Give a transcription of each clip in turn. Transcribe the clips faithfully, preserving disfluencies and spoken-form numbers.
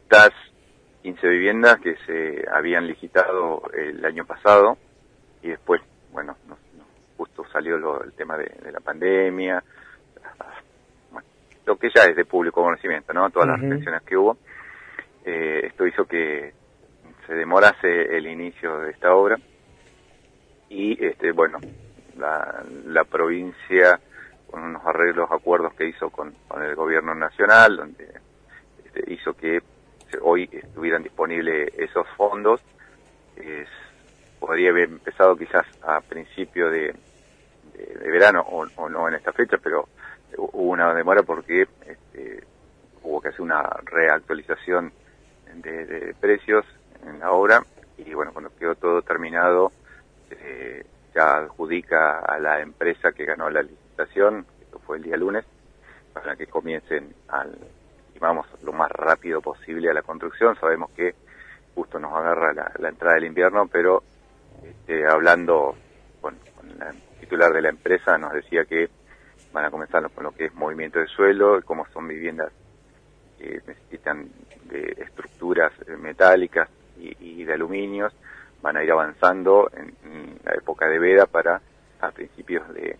estas quince viviendas que se habían licitado el año pasado y después, bueno, nos, nos justo salió lo, el tema de, de la pandemia, bueno, lo que ya es de público conocimiento, ¿no? Todas uh-huh. las restricciones que hubo. Eh, esto hizo que se demorase el inicio de esta obra y, este, bueno, la, la provincia, con unos arreglos, acuerdos que hizo con, con el gobierno nacional, donde este, hizo que hoy estuvieran disponibles esos fondos. Es, podría haber empezado quizás a principio de, de, de verano o, o no en esta fecha, pero hubo una demora porque este, hubo que hacer una reactualización de, de precios en la obra y bueno, cuando quedó todo terminado eh, ya adjudica a la empresa que ganó la licitación, esto fue el día lunes, para que comiencen al vamos lo más rápido posible a la construcción. Sabemos que justo nos agarra la, la entrada del invierno, pero este, hablando con, con la titular de la empresa nos decía que van a comenzar con lo que es movimiento de suelo y cómo son viviendas que necesitan de estructuras metálicas y, y de aluminios, van a ir avanzando en, en la época de veda para a principios de,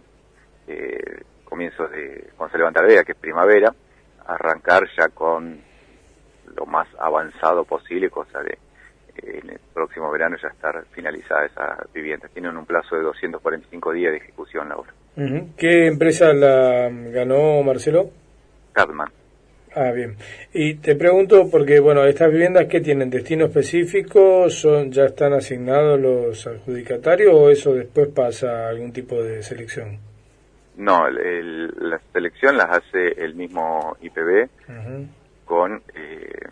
de comienzos de cuando se levanta la veda, que es primavera, arrancar ya con lo más avanzado posible, cosa de eh, en el próximo verano ya estar finalizada esa vivienda. Tienen un plazo de doscientos cuarenta y cinco días de ejecución la obra. Uh-huh. ¿Qué empresa la ganó, Marcelo? Cadman. Ah, bien. Y te pregunto, porque, bueno, estas viviendas, ¿qué tienen? ¿Destino específico? ¿Son, ya están asignados los adjudicatarios o eso después pasa a algún tipo de selección? No, el, el, la selección las hace el mismo I P B uh-huh. con eh,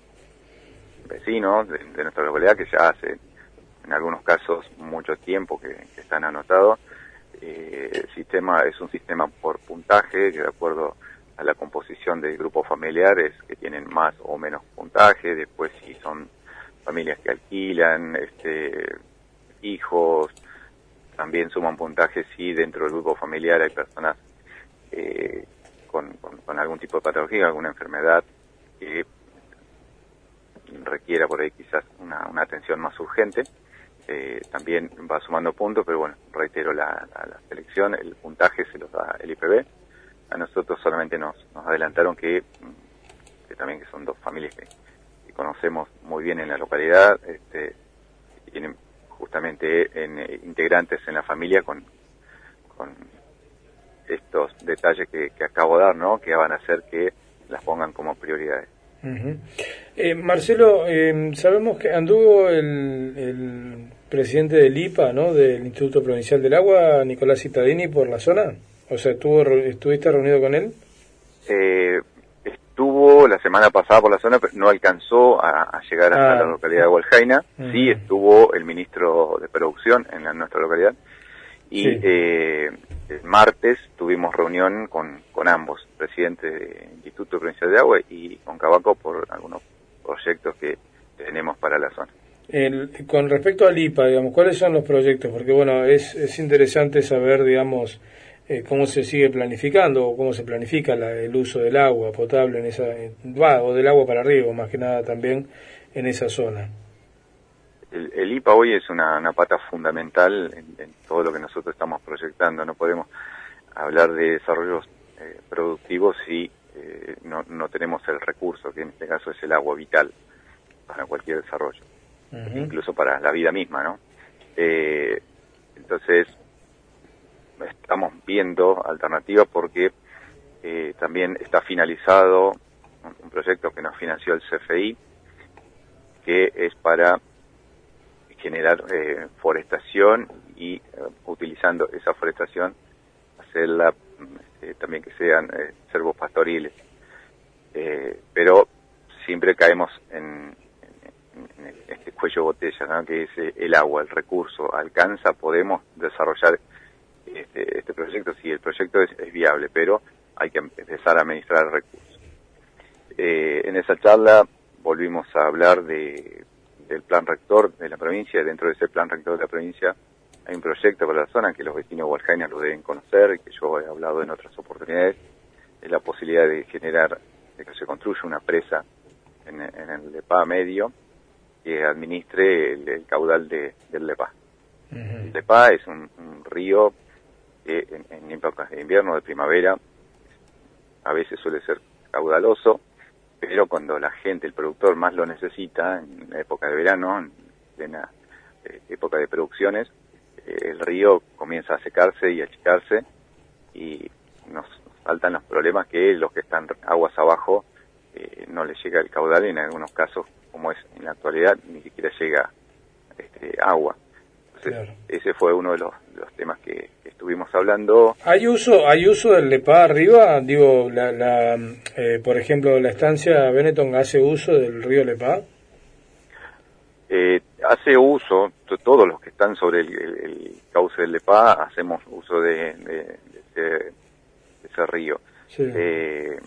vecinos de, de nuestra localidad que ya hace, en algunos casos, mucho tiempo que, que están anotados. Eh, el sistema es un sistema por puntaje, que de acuerdo a la composición de grupos familiares que tienen más o menos puntaje, después si son familias que alquilan, este, hijos, también suman puntaje si dentro del grupo familiar hay personas eh, con, con, con algún tipo de patología, alguna enfermedad que requiera por ahí quizás una, una atención más urgente, eh, también va sumando puntos, pero bueno, reitero, la, la, la selección, el puntaje se los da el I P B. A nosotros solamente nos, nos adelantaron que, que también que son dos familias que, que conocemos muy bien en la localidad, este, que tienen justamente en, eh, integrantes en la familia con, con estos detalles que, que acabo de dar, ¿no? Que van a hacer que las pongan como prioridades. Uh-huh. eh, Marcelo, eh, sabemos que anduvo el, el presidente del I P A, ¿no? Del Instituto Provincial del Agua, Nicolás Cittadini, por la zona. O sea, ¿estuvo, ¿estuviste reunido con él? Eh, estuvo la semana pasada por la zona, pero no alcanzó a, a llegar hasta ah. la localidad de Hualjaina. Uh-huh. Sí estuvo el ministro de Producción en la, nuestra localidad. Y sí. eh, el martes tuvimos reunión con, con ambos, presidente del Instituto Provincial de Agua y con Cabaco, por algunos proyectos que tenemos para la zona. El, con respecto al I P A, digamos, ¿cuáles son los proyectos? Porque, bueno, es, es interesante saber, digamos, eh, cómo se sigue planificando o cómo se planifica la, el uso del agua potable en esa, va, o del agua para riego, más que nada también en esa zona. El, el I P A hoy es una, una pata fundamental en, en todo lo que nosotros estamos proyectando. No podemos hablar de desarrollos eh, productivos si eh, no, no tenemos el recurso, que en este caso es el agua vital para cualquier desarrollo, uh-huh. incluso para la vida misma, ¿no? Eh, entonces, estamos viendo alternativas porque eh, también está finalizado un, un proyecto que nos financió el C F I, que es para generar eh, forestación y eh, utilizando esa forestación hacerla eh, también que sean eh, cervos pastoriles, eh, pero siempre caemos en, en, en este cuello botella, ¿no? Que es eh, el agua, el recurso alcanza, podemos desarrollar este, este proyecto si el proyecto es, es viable, pero hay que empezar a administrar recursos. Eh, en esa charla volvimos a hablar de del plan rector de la provincia. Dentro de ese plan rector de la provincia hay un proyecto para la zona que los vecinos de Hualjaina lo deben conocer y que yo he hablado en otras oportunidades. Es la posibilidad de generar, de que se construya una presa en, en el Lepá medio que administre el, el caudal de, del Lepá. Uh-huh. El Lepá es un, un río que en, en épocas de invierno, de primavera, a veces suele ser caudaloso, pero cuando la gente, el productor más lo necesita, en la época de verano, en plena eh, época de producciones, eh, el río comienza a secarse y a achicarse y nos faltan los problemas que los que están aguas abajo eh, no les llega el caudal, y en algunos casos, como es en la actualidad, ni siquiera llega este, agua. Entonces, claro. Ese fue uno de los, de los temas que, que estuvimos hablando. ¿Hay uso hay uso del Lepá arriba? Digo, la, la eh, por ejemplo, la estancia Benetton hace uso del río Lepá. Eh, hace uso, t- todos los que están sobre el, el, el cauce del Lepá hacemos uso de, de, de, ese, de ese río. Sí. Eh,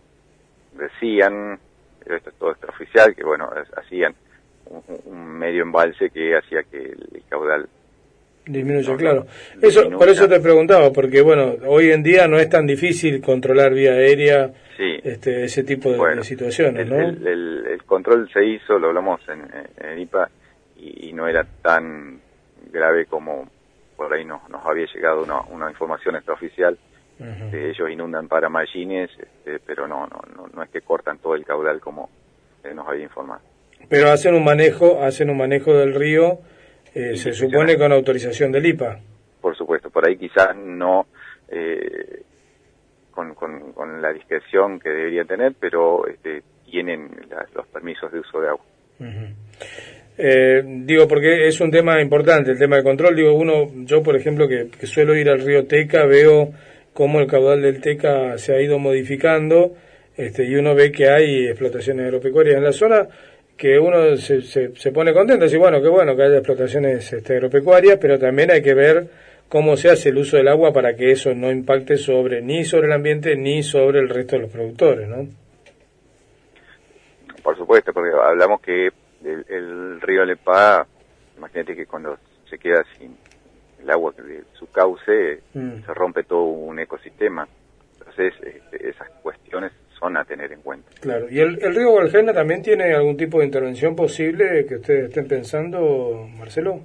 decían, esto es todo extraoficial, que bueno, hacían un, un medio embalse que hacía que el, el caudal disminuya, no, claro. No, eso, disminuya. Por eso te preguntaba, porque bueno, hoy en día no es tan difícil controlar vía aérea, sí. este, ese tipo de, bueno, de situaciones, el, ¿no? El, el, el control se hizo, lo hablamos en, en I P A, y, y no era tan grave como por ahí nos, nos había llegado una, una información extraoficial. Uh-huh. Que ellos inundan para Mallines, este, pero no, no, no, no es que cortan todo el caudal como eh, nos había informado. Pero hacen un manejo, hacen un manejo del río, eh, se supone con autorización del I P A. Por supuesto, por ahí quizás no eh, con, con, con la discreción que debería tener, pero este, tienen la, los permisos de uso de agua. Uh-huh. Eh, digo, porque es un tema importante, el tema de control. Digo, uno, yo por ejemplo que, que suelo ir al río Teca, veo cómo el caudal del Teca se ha ido modificando, este, y uno ve que hay explotaciones agropecuarias en la zona, que uno se, se, se pone contento, y bueno, qué bueno que haya explotaciones este, agropecuarias, pero también hay que ver cómo se hace el uso del agua para que eso no impacte sobre ni sobre el ambiente ni sobre el resto de los productores, ¿no? Por supuesto, porque hablamos que el, el río Lepá, imagínate que cuando se queda sin el agua de su cauce, mm. se rompe todo un ecosistema. Entonces, este, esas cuestiones son a tener en cuenta. Claro. ¿Y el, el río Gualjaina también tiene algún tipo de intervención posible que ustedes estén pensando, Marcelo?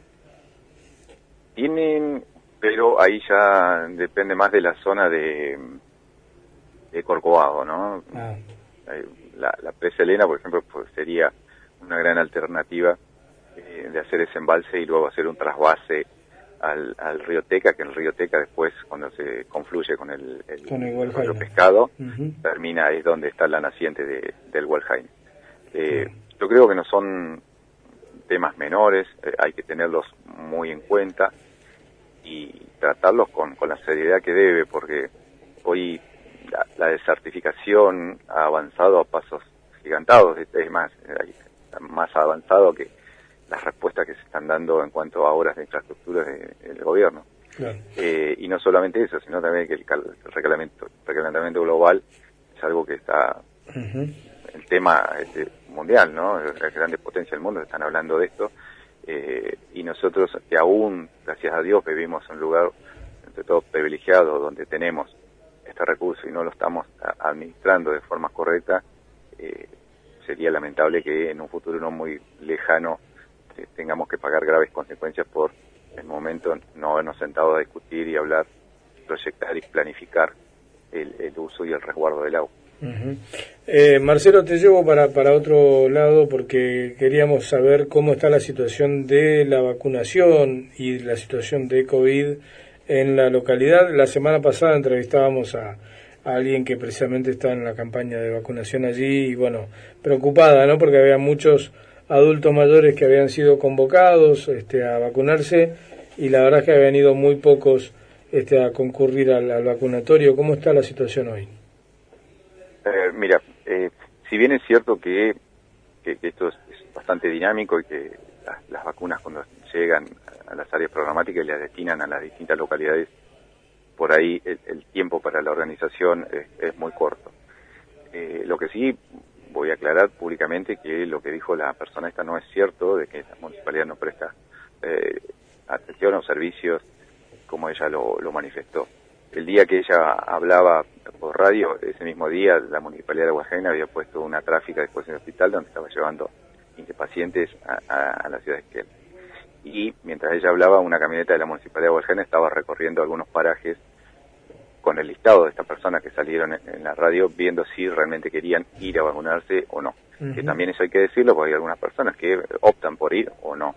Tienen, pero ahí ya depende más de la zona de, de Corcovado, ¿no? Ah. La, la presa Elena, por ejemplo, pues sería una gran alternativa eh, de hacer ese embalse y luego hacer un trasvase al, al río Teca, que el río Teca después, cuando se confluye con el, el, con el río Pescado, uh-huh. termina ahí donde está la naciente de, del Gualjaina. Eh, uh-huh. Yo creo que no son temas menores, eh, hay que tenerlos muy en cuenta y tratarlos con, con la seriedad que debe, porque hoy la, la desertificación ha avanzado a pasos gigantados, es más, más avanzado que las respuestas que se están dando en cuanto a obras de infraestructura de, del gobierno. Claro. Eh, y no solamente eso, sino también que el, el recalentamiento, recalentamiento global es algo que está, uh-huh. el tema este, mundial, ¿no? Las grandes potencias del mundo están hablando de esto, eh, y nosotros que aún, gracias a Dios, vivimos en un lugar, entre todo, privilegiado, donde tenemos este recurso y no lo estamos a, administrando de forma correcta, eh, sería lamentable que en un futuro no muy lejano tengamos que pagar graves consecuencias por el momento no habernos sentado a discutir y hablar, proyectar y planificar el, el uso y el resguardo del agua. Uh-huh. eh, Marcelo, te llevo para, para otro lado porque queríamos saber cómo está la situación de la vacunación y la situación de COVID en la localidad. La semana pasada entrevistábamos a, a alguien que precisamente está en la campaña de vacunación allí y bueno, preocupada, ¿no? Porque había muchos adultos mayores que habían sido convocados este, a vacunarse y la verdad es que habían ido muy pocos este, a concurrir al, al vacunatorio. ¿Cómo está la situación hoy? Eh, mira, eh, si bien es cierto que, que, que esto es, es bastante dinámico y que las, las vacunas cuando llegan a las áreas programáticas y las destinan a las distintas localidades, por ahí el, el tiempo para la organización es, es muy corto. Eh, lo que sí voy a aclarar públicamente que lo que dijo la persona esta no es cierto, de que la municipalidad no presta eh, atención o servicios como ella lo, lo manifestó. el día que ella hablaba por radio, ese mismo día la Municipalidad de Hualgaina había puesto una tráfica después en el hospital donde estaba llevando quince pacientes a, a, a la ciudad de Esquel. Y mientras ella hablaba, una camioneta de la Municipalidad de Hualgaina estaba recorriendo algunos parajes con el listado de estas personas que salieron en, en la radio, viendo si realmente querían ir a vacunarse o no. Uh-huh. Que también eso hay que decirlo, porque hay algunas personas que optan por ir o no.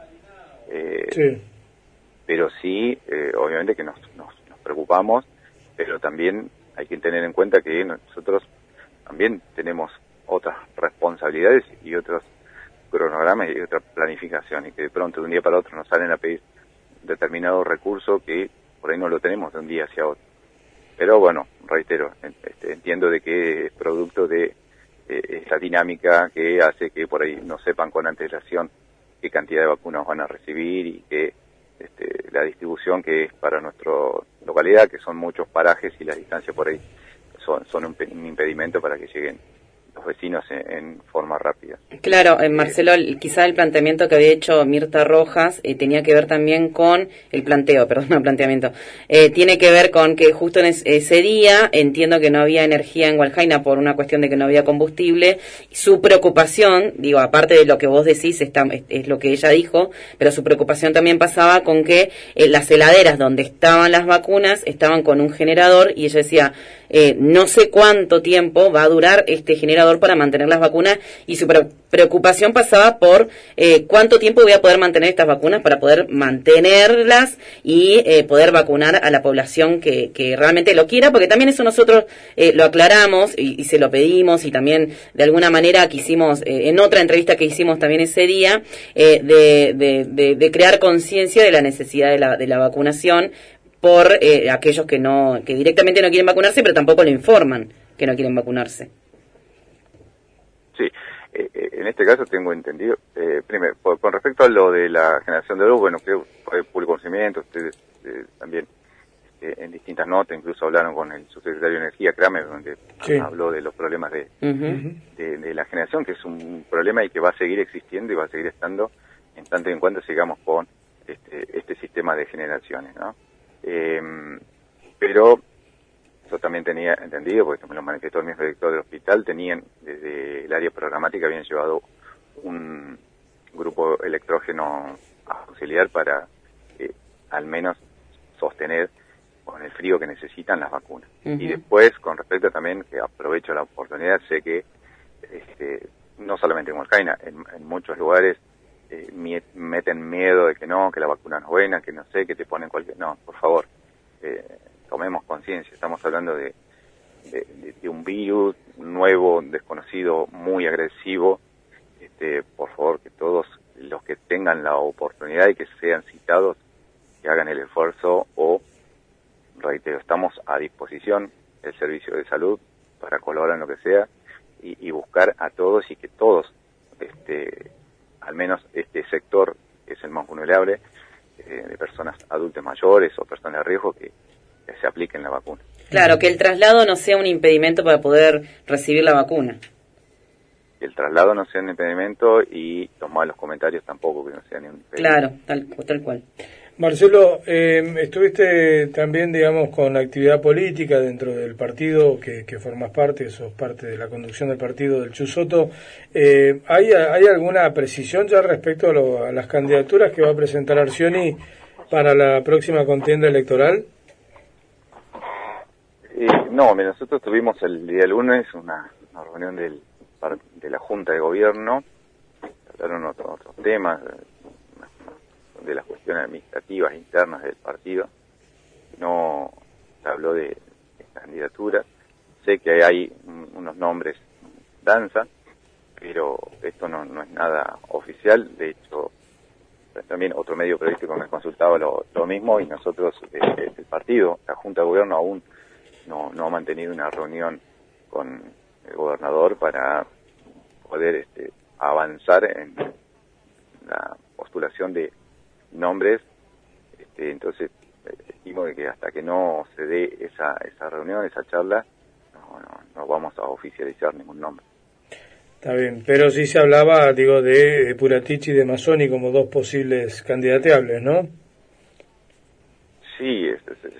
Eh, sí. Pero sí, eh, obviamente que nos, nos, nos preocupamos, pero también hay que tener en cuenta que nosotros también tenemos otras responsabilidades y otros cronogramas y otra planificación, y que de pronto de un día para otro nos salen a pedir determinado recurso que por ahí no lo tenemos de un día hacia otro. Pero bueno, reitero, este, entiendo de que es producto de eh, esta dinámica que hace que por ahí no sepan con antelación qué cantidad de vacunas van a recibir y que este, la distribución que es para nuestra localidad, que son muchos parajes y las distancias por ahí son, son un, un impedimento para que lleguen los vecinos en, en forma rápida. Claro, eh, Marcelo, eh, quizá el planteamiento que había hecho Mirta Rojas eh, tenía que ver también con el planteo, perdón, no planteamiento, eh, tiene que ver con que justo en es, ese día entiendo que no había energía en Hualgaina por una cuestión de que no había combustible. Su preocupación, digo, aparte de lo que vos decís, está, es, es lo que ella dijo, pero su preocupación también pasaba con que eh, las heladeras donde estaban las vacunas estaban con un generador y ella decía, eh, no sé cuánto tiempo va a durar este generador para mantener las vacunas, y su pre- preocupación pasaba por eh, cuánto tiempo voy a poder mantener estas vacunas para poder mantenerlas y eh, poder vacunar a la población que, que realmente lo quiera, porque también eso nosotros eh, lo aclaramos y, y se lo pedimos, y también de alguna manera quisimos, eh, en otra entrevista que hicimos también ese día, eh, de, de, de, de crear conciencia de la necesidad de la, de la vacunación por eh, aquellos que no que directamente no quieren vacunarse, pero tampoco lo informan que no quieren vacunarse. Sí, eh, en este caso tengo entendido, eh, primero, por, con respecto a lo de la generación de luz, bueno, que fue público conocimiento, ustedes eh, también eh, en distintas notas, incluso hablaron con el subsecretario de Energía, Kramer, donde sí. habló de los problemas de, uh-huh. de, de la generación, que es un problema y que va a seguir existiendo y va a seguir estando en tanto y en cuanto sigamos con este, este sistema de generaciones, ¿no? Eh, pero yo también tenía entendido, porque también lo manifestó el mismo director del hospital, tenían desde el área programática habían llevado un grupo electrógeno auxiliar para eh, al menos sostener con el frío que necesitan las vacunas. Uh-huh. Y después, con respecto también, que aprovecho la oportunidad, sé que este, no solamente en Hualgaina, en, en muchos lugares eh, meten miedo de que no, que la vacuna no es buena, que no sé, que te ponen cualquier... No, por favor, eh, tomemos conciencia, estamos hablando de, de, de, de un virus nuevo, desconocido, muy agresivo. Este, por favor, que todos los que tengan la oportunidad y que sean citados, que hagan el esfuerzo, o, reitero, estamos a disposición del servicio de salud para colaborar en lo que sea y, y buscar a todos y que todos, este, al menos este sector que es el más vulnerable, eh, de personas adultas mayores o personas de riesgo, que, que se apliquen la vacuna. Claro, que el traslado no sea un impedimento para poder recibir la vacuna. Que el traslado no sea un impedimento y los malos comentarios tampoco que no sean un impedimento. Claro, tal, tal cual. Marcelo, eh, estuviste también, digamos, con actividad política dentro del partido que, que formas parte, sos parte de la conducción del partido del Chusoto. Eh, ¿hay, ¿Hay alguna precisión ya respecto a, lo, a las candidaturas que va a presentar Arcioni para la próxima contienda electoral? Eh, no, nosotros tuvimos el día lunes una, una reunión del, de la Junta de Gobierno, hablaron otros, otros temas, de las cuestiones administrativas internas del partido. No se habló de, de candidaturas. Sé que hay un, unos nombres danza, pero esto no, no es nada oficial. De hecho, también otro medio periodístico me consultaba lo, lo mismo, y nosotros, eh, el partido, la Junta de Gobierno, aún no, no ha mantenido una reunión con el gobernador para poder este, avanzar en la postulación de nombres. Este, entonces estimo que hasta que no se dé esa esa reunión, esa charla, no, no, no vamos a oficializar ningún nombre. Está bien, pero sí se hablaba, digo, de, de Puratich y de Mazzoni como dos posibles candidateables, ¿no? Sí, es, es, es,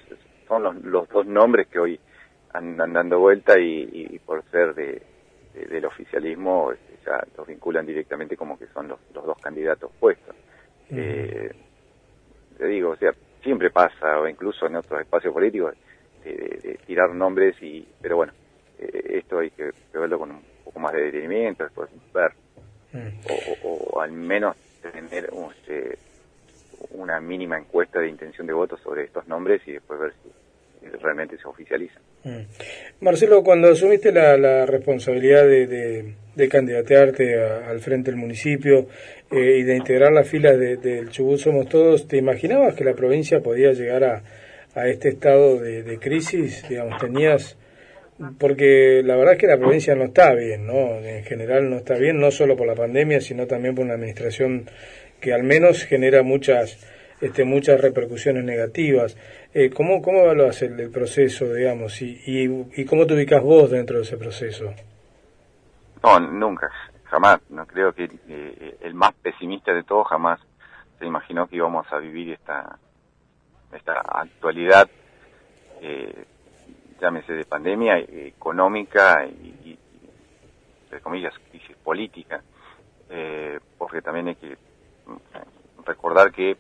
son los, los dos nombres que hoy andan dando vuelta y, y, y por ser de, de, del oficialismo este, ya los vinculan directamente como que son los, los dos candidatos puestos. Uh-huh. Eh, te digo, o sea, siempre pasa, o incluso en otros espacios políticos, de, de, de tirar nombres, y pero bueno, eh, esto hay que, que verlo con un poco más de detenimiento, después ver, uh-huh. o, o, o al menos tener un, este, una mínima encuesta de intención de voto sobre estos nombres y después ver si realmente se oficializan. Mm. Marcelo, cuando asumiste la, la responsabilidad de, de, de candidatearte a, al frente del municipio eh, y de integrar las filas del de, de Chubut Somos Todos, ¿te imaginabas que la provincia podía llegar a, a este estado de, de crisis? Digamos, tenías, porque la verdad es que la provincia no está bien, ¿no? En general no está bien, no solo por la pandemia, sino también por una administración que al menos genera muchas este, muchas repercusiones negativas. Eh, ¿cómo, ¿Cómo evaluás el, el proceso, digamos, y, y, y cómo te ubicás vos dentro de ese proceso? No, nunca, jamás. No creo que eh, el más pesimista de todos jamás se imaginó que íbamos a vivir esta esta actualidad, eh, llámese de pandemia económica y, y entre comillas, crisis política, eh, porque también hay que recordar que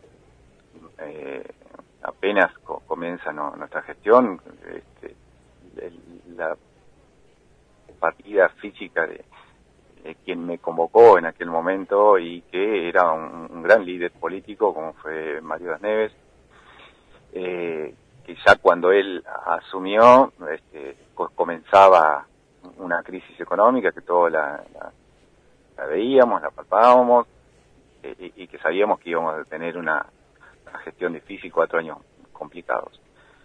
eh, apenas co comienza no, nuestra gestión, este, el, la partida física de, de quien me convocó en aquel momento y que era un, un gran líder político como fue Mario Das Neves, eh, que ya cuando él asumió este, comenzaba una crisis económica que todos la, la, la veíamos, la palpábamos, eh, y, y que sabíamos que íbamos a tener una, una gestión difícil, cuatro años complicados.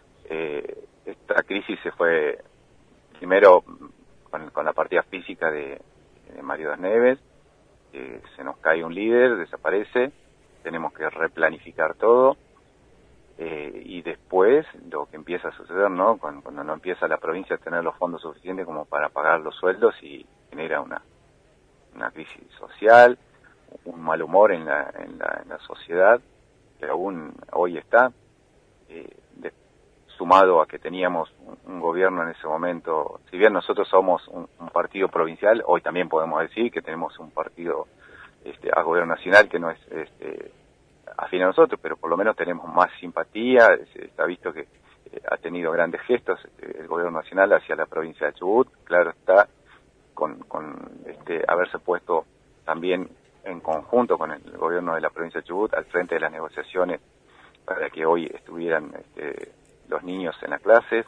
Eh, esta crisis se fue primero con, con la partida física de, de Mario Das Neves, eh, se nos cae un líder, desaparece, tenemos que replanificar todo. Eh, y después lo que empieza a suceder, ¿no? Cuando, cuando no empieza la provincia a tener los fondos suficientes como para pagar los sueldos y genera una, una crisis social, un mal humor en la, en la, en la sociedad, que aún hoy está, eh, de, sumado a que teníamos un, un gobierno en ese momento, si bien nosotros somos un, un partido provincial, hoy también podemos decir que tenemos un partido este, a gobierno nacional que no es este, afín a nosotros, pero por lo menos tenemos más simpatía. Se está visto que eh, ha tenido grandes gestos eh, el gobierno nacional hacia la provincia de Chubut, claro está, con, con este, haberse puesto también en conjunto con el gobierno de la provincia de Chubut al frente de las negociaciones para que hoy estuvieran este, los niños en las clases.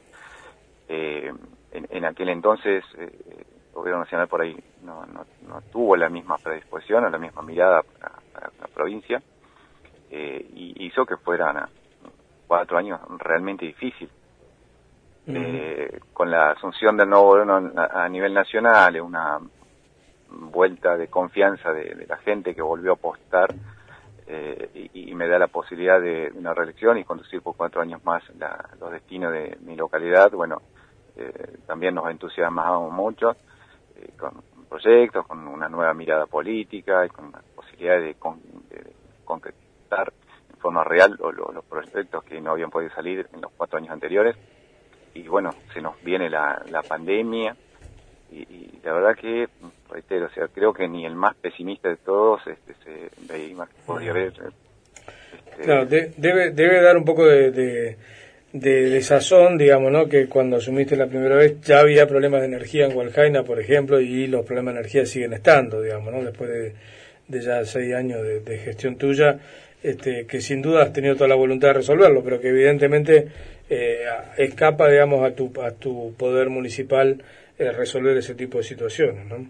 Eh, en, en aquel entonces eh, el gobierno nacional por ahí no, no, no tuvo la misma predisposición o la misma mirada para, para la provincia. Eh, y hizo que fueran a cuatro años realmente difícil. Uh-huh. Eh, con la asunción del nuevo gobierno a, a nivel nacional, una vuelta de confianza de, de la gente que volvió a apostar eh, y, y me da la posibilidad de una reelección y conducir por cuatro años más la, los destinos de mi localidad, bueno, eh, también nos entusiasmamos mucho eh, con proyectos, con una nueva mirada política y con la posibilidad de, con, de, de concretar en forma real los, los proyectos que no habían podido salir en los cuatro años anteriores. Y bueno, se nos viene la, la pandemia y, y la verdad que, reitero, o sea, creo que ni el más pesimista de todos este, se veía que podría haber. Este... Claro, de, debe, debe dar un poco de, de, de, de sazón, digamos, ¿no? Que cuando asumiste la primera vez ya había problemas de energía en Hualjaina, por ejemplo, y los problemas de energía siguen estando, digamos, ¿no? Después de, de ya seis años de, de gestión tuya. Este, que sin duda has tenido toda la voluntad de resolverlo, pero que evidentemente eh, escapa, digamos, a tu a tu poder municipal eh, resolver ese tipo de situaciones, ¿no?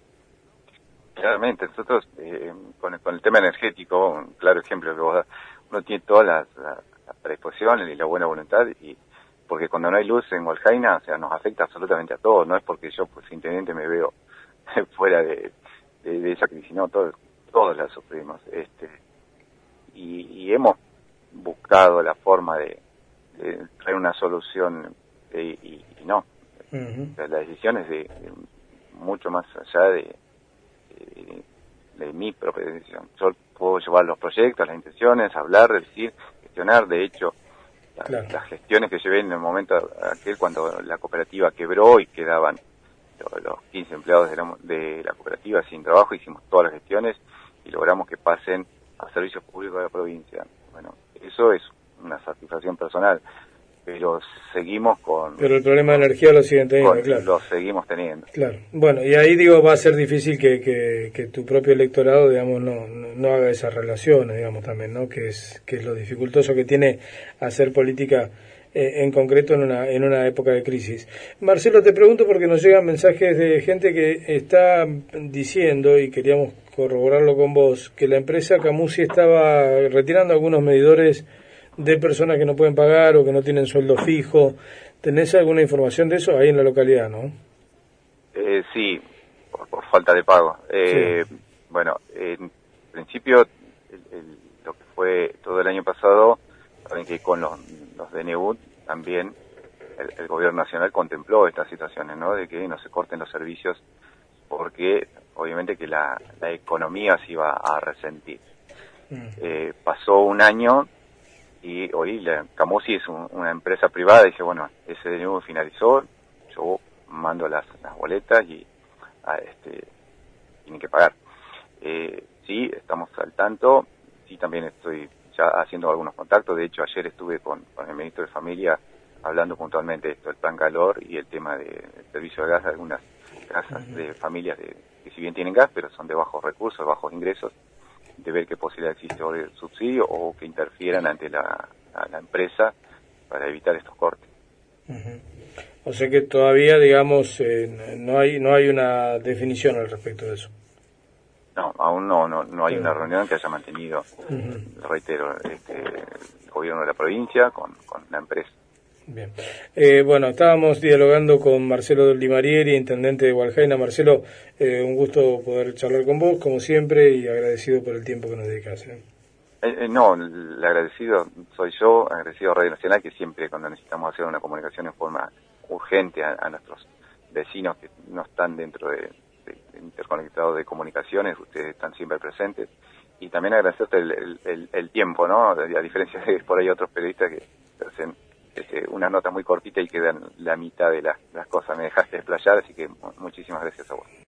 Claramente, nosotros eh, con, el, con el tema energético, un claro ejemplo que vos das, uno tiene todas las, las, las predisposiciones y la buena voluntad, y porque cuando no hay luz en Hualjaina, o sea, nos afecta absolutamente a todos, no es porque yo, pues, intendente, me veo fuera de, de, de esa crisis, no, todos, todos la sufrimos, este Y, y hemos buscado la forma de, de traer una solución eh, y, y no. Uh-huh. O sea, la decisión es de, de mucho más allá de, de, de mi propia decisión. Yo puedo llevar los proyectos, las intenciones, hablar, decir, gestionar. De hecho, la, claro. las gestiones que llevé en el momento aquel cuando la cooperativa quebró y quedaban los, los quince empleados de la, de la cooperativa sin trabajo, hicimos todas las gestiones y logramos que pasen a servicios públicos de la provincia. Bueno, eso es una satisfacción personal, pero seguimos con... Pero el problema de energía lo siguen teniendo, con, claro. Lo seguimos teniendo. Claro. Bueno, y ahí digo, va a ser difícil que, que, que tu propio electorado, digamos, no, no, no haga esas relaciones, digamos, también, ¿no? Que es, que es lo dificultoso que tiene hacer política eh, en concreto en una, en una época de crisis. Marcelo, te pregunto porque nos llegan mensajes de gente que está diciendo, y queríamos corroborarlo con vos, que la empresa Camusi estaba retirando algunos medidores de personas que no pueden pagar o que no tienen sueldo fijo. ¿Tenés alguna información de eso ahí en la localidad, no? Eh, sí, por, por falta de pago. Eh, sí. Bueno, en principio, el, el, lo que fue todo el año pasado, saben que con los, los D N U también el, el gobierno nacional contempló estas situaciones, ¿no? De que no se corten los servicios porque obviamente que la, la economía se iba a resentir. Mm. Eh, pasó un año y hoy la Camusi es un, una empresa privada y dice, bueno, ese D N U finalizó, yo mando las, las boletas y a, este, tienen que pagar. Eh, sí, estamos al tanto, sí también estoy ya haciendo algunos contactos, de hecho ayer estuve con, con el ministro de Familia hablando puntualmente de esto, el plan calor y el tema del de servicio de gas de algunas casas uh-huh. de familias de, que si bien tienen gas, pero son de bajos recursos, bajos ingresos, de ver qué posibilidad existe o de subsidio o que interfieran ante la, la, la empresa para evitar estos cortes. Uh-huh. O sea que todavía, digamos, eh, no hay no hay una definición al respecto de eso. No, aún no no, no hay uh-huh. una reunión que haya mantenido, uh-huh. reitero, este, el gobierno de la provincia con, con la empresa. Bien. Eh, bueno, estábamos dialogando con Marcelo Di Marieri, intendente de Hualjaina. Marcelo, eh, un gusto poder charlar con vos, como siempre, y agradecido por el tiempo que nos dedicás. ¿eh? Eh, eh, no, el agradecido soy yo, agradecido a Radio Nacional, que siempre cuando necesitamos hacer una comunicación en forma urgente a, a nuestros vecinos que no están dentro de, de, de interconectados de comunicaciones, ustedes están siempre presentes. Y también agradecerte el, el, el, el tiempo, ¿no? A diferencia de por ahí otros periodistas que hacen Este, una nota muy cortita y quedan la mitad de la, las cosas. Me dejaste desplayar, así que muchísimas gracias a vos.